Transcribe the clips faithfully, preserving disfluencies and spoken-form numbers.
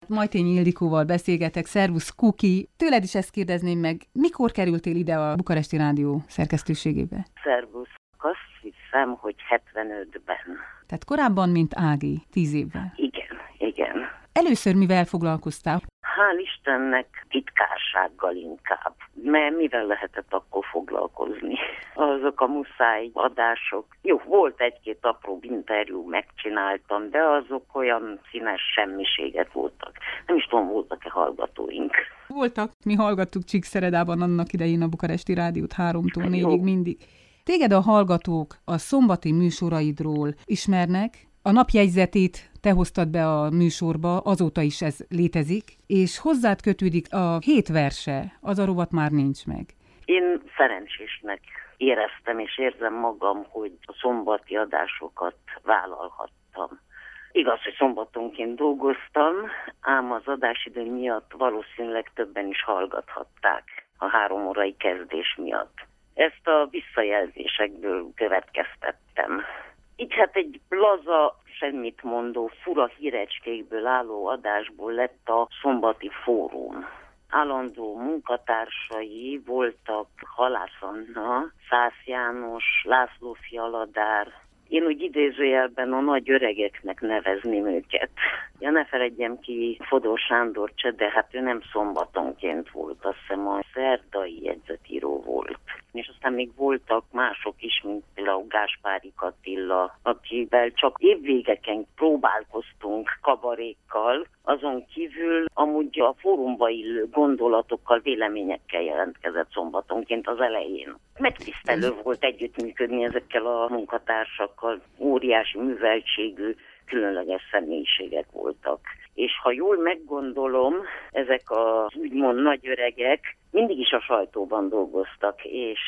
Majtényi Ildikóval beszélgetek, szervusz Kuki. Tőled is ezt kérdezném meg, mikor kerültél ide a Bukaresti Rádió szerkesztőségébe? Szervusz, azt hiszem, hogy hetvenötben. Tehát korábban, mint Ági, tíz évvel. Igen, igen. Először mivel foglalkoztál? Hál' Istennek titkársággal inkább, mert mivel lehetett akkor foglalkozni? Azok a muszáj adások. Jó, volt egy-két apró interjú, megcsináltam, de azok olyan színes semmiségek voltak. Nem is tudom, voltak-e hallgatóink. Voltak, mi hallgattuk Csíkszeredában annak idején a Bukaresti Rádiót háromtól négyig mindig. Téged a hallgatók a szombati műsoraidról ismernek, a napjegyzetét te hoztad be a műsorba, azóta is ez létezik, és hozzád kötődik a hét verse, az a rovat már nincs meg. Én szerencsésnek éreztem és érzem magam, hogy a szombati adásokat vállalhattam. Igaz, hogy szombatonként dolgoztam, ám az adásidő miatt valószínűleg többen is hallgathatták a három órai kezdés miatt. Ezt a visszajelzésekből következtettem. Így hát egy laza, semmit mondó, fura hírecskékből álló adásból lett a szombati fórum. Állandó munkatársai voltak Halász Anna, Szász János, László Fialadár. Én úgy idézőjelben a nagy öregeknek nevezném őket. Ja, ne feledjem ki Fodor Sándor cse, de hát ő nem szombatonként volt, azt hiszem a szerdai jegyzetíró volt. És aztán még voltak mások is, mint például Gáspári Attila, akivel csak évvégeken próbálkoztunk kabarékkal, azon kívül amúgy a fórumba illő gondolatokkal, véleményekkel jelentkezett szombatonként az elején. Megtisztelő volt együttműködni ezekkel a munkatársakkal, óriási műveltségű, különleges személyiségek voltak. És ha jól meggondolom, ezek az úgymond nagyöregek mindig is a sajtóban dolgoztak, és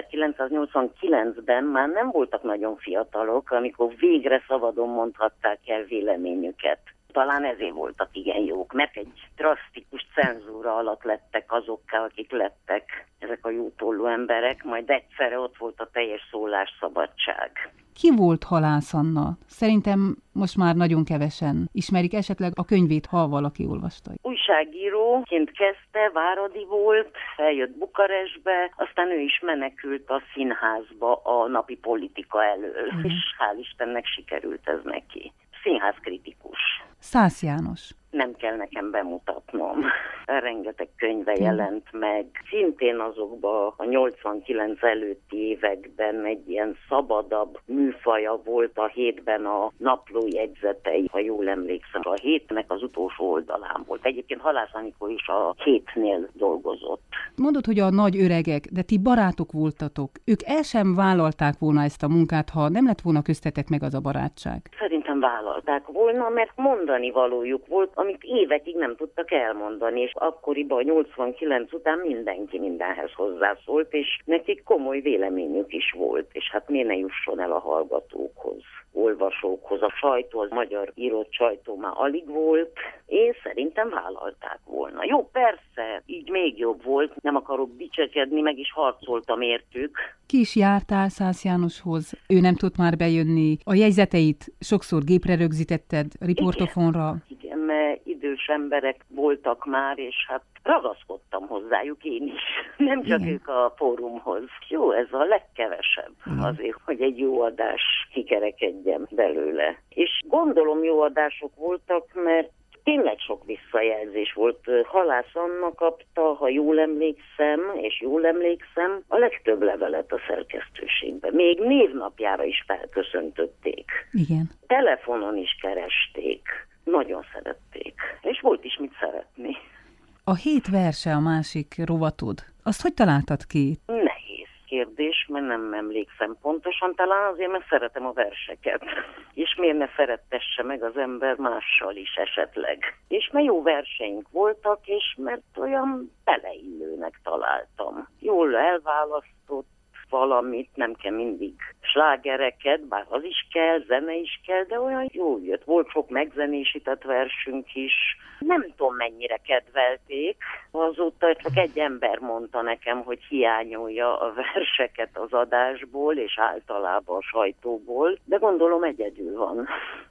ezerkilencszáznyolcvankilencben már nem voltak nagyon fiatalok, amikor végre szabadon mondhatták el véleményüket. Talán ezért voltak igen jók, mert egy drasztikus cenzúra alatt lettek azokká, akik lettek ezek a jótollú emberek, majd egyszerre ott volt a teljes szólásszabadság. Ki volt Halász Anna? Szerintem most már nagyon kevesen ismerik, esetleg a könyvét, ha valaki olvasta. Újságíróként kezdte, váradi volt, eljött Bukarestbe, aztán ő is menekült a színházba a napi politika elől, mm. és hál' Istennek sikerült ez neki. Színházkritikus. Szász János. Nem kell nekem bemutatnom. Rengeteg könyve jelent meg. Szintén azokban a nyolcvankilenc előtti években egy ilyen szabadabb műfaja volt a hétben a naplójegyzetei, ha jól emlékszem. A hétnek az utolsó oldalán volt. Egyébként Halász Anikó is a hétnél dolgozott. Mondod, hogy a nagy öregek, de ti barátok voltatok. Ők el sem vállalták volna ezt a munkát, ha nem lett volna köztetek meg az a barátság. Szerintem vállalták volna, mert mondani valójuk volt, amit évekig nem tudtak elmondani, és akkoriban a nyolcvankilenc után mindenki mindenhez hozzászólt, és nekik komoly véleményük is volt, és hát miért ne jusson el a hallgatókhoz, olvasókhoz. A sajtó, az magyar írott sajtó már alig volt, és szerintem vállalták volna. Jó, persze, így még jobb volt, nem akarok dicsekedni, meg is harcoltam értük. Ki is jártál Szász Jánoshoz? Ő nem tudott már bejönni. A jegyzeteit sokszor gépre rögzítetted, riportofonra. Igen, igen, mert idős emberek voltak már, és hát ragaszkodtam hozzájuk én is. Nem csak igen. Ők a fórumhoz. Jó, ez a legkevesebb igen. Azért, hogy egy jó adás kikerekedjen belőle. És gondolom jó adások voltak, mert tényleg sok visszajelzés volt. Halász Anna kapta, ha jól emlékszem, és jól emlékszem, a legtöbb levelet a szerkesztőségben. Még névnapjára is felköszöntötték. Igen. Telefonon is keresték. Nagyon szerették. És volt is mit szeretni. A hét verse a másik rovatod. Azt hogy találtad ki? Nehéz kérdés, mert nem emlékszem pontosan. Talán azért, mert szeretem a verseket. És miért ne szerettesse meg az ember mással is esetleg. És mert jó verseink voltak, és mert olyan beleillőnek találtam. Jól elválasztott valamit, nem kell mindig slágereket, bár az is kell, zene is kell, de olyan jól jött. Volt sok megzenésített versünk is. Nem tudom, mennyire kedvelték. Azóta csak egy ember mondta nekem, hogy hiányolja a verseket az adásból, és általában a sajtóból, de gondolom egyedül van.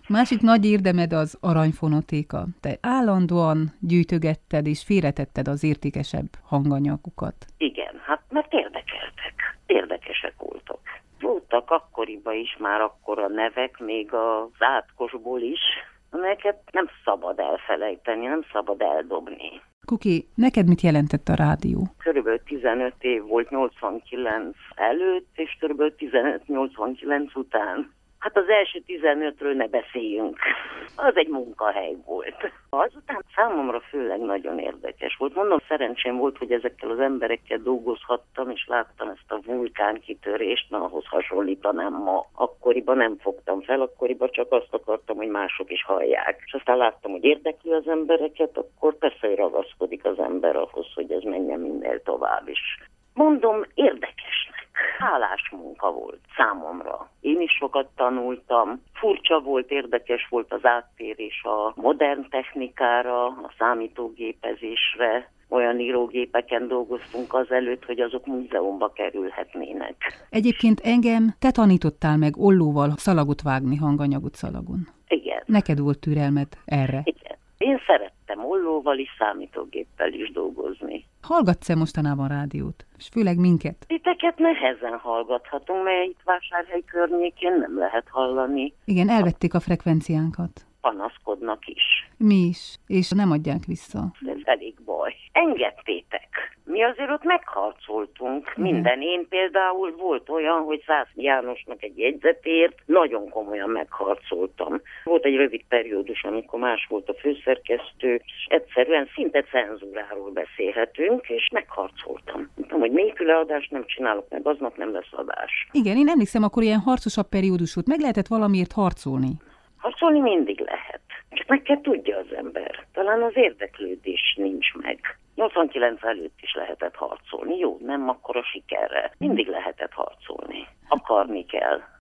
Másik nagy érdemed az aranyfonotéka. Te állandóan gyűjtögetted és félretetted az értékesebb hanganyagokat. Igen, hát mert érdekeltek. Érdekesek voltak. Voltak akkoriban is már akkora nevek, még az átkosból is, amelyeket nem szabad elfelejteni, nem szabad eldobni. Kuki, neked mit jelentett a rádió? Körülbelül tizenöt év volt nyolcvankilenc előtt, és körülbelül tizenöt nyolcvankilenc után. Hát az első tizenötről ne beszéljünk. Az egy munkahely volt. Azután számomra főleg nagyon érdekes volt. Mondom, szerencsém volt, hogy ezekkel az emberekkel dolgozhattam, és láttam ezt a vulkánkitörést, na ahhoz hasonlítanám ma. Akkoriban nem fogtam fel, akkoriban csak azt akartam, hogy mások is hallják. És aztán láttam, hogy érdekli az embereket, akkor persze, hogy ragaszkodik az ember ahhoz, hogy ez menjen minél tovább is. Mondom, érdekesnek. Hálás munka volt számomra. Én is sokat tanultam. Furcsa volt, érdekes volt az áttérés a modern technikára, a számítógépezésre. Olyan írógépeken dolgoztunk azelőtt, hogy azok múzeumba kerülhetnének. Egyébként engem te tanítottál meg ollóval szalagot vágni hanganyagot szalagon. Igen. Neked volt türelmed erre? Igen. Én szerettem ollóval is, számítógéppel is dolgozni. Hallgatsz-e mostanában rádiót? És főleg minket? Titeket nehezen hallgathatunk, mert itt Vásárhely környékén nem lehet hallani. Igen, elvették a frekvenciánkat. Panaszkodnak is. Mi is, és nem adják vissza. Ez elég baj. Engedtétek. Mi azért ott megharcoltunk. Mm. Minden. Én például volt olyan, hogy Szász Jánosnak egy jegyzetért nagyon komolyan megharcoltam. Volt egy rövid periódus, amikor más volt a főszerkesztő, és egyszerűen szinte cenzúráról beszélhetünk, és megharcoltam. Mondtam, hogy nélküle adást nem csinálok meg, aznap nem lesz adás. Igen, én emlékszem, akkor ilyen harcosabb periódus volt. Meg lehetett valamiért harcolni. Harcolni mindig lehet. Csak meg kell tudja az ember. Talán az érdeklődés nincs meg. nyolcvankilenc előtt is lehetett harcolni. Jó, nem akkora sikerrel. Mindig lehetett harcolni. Akarni kell.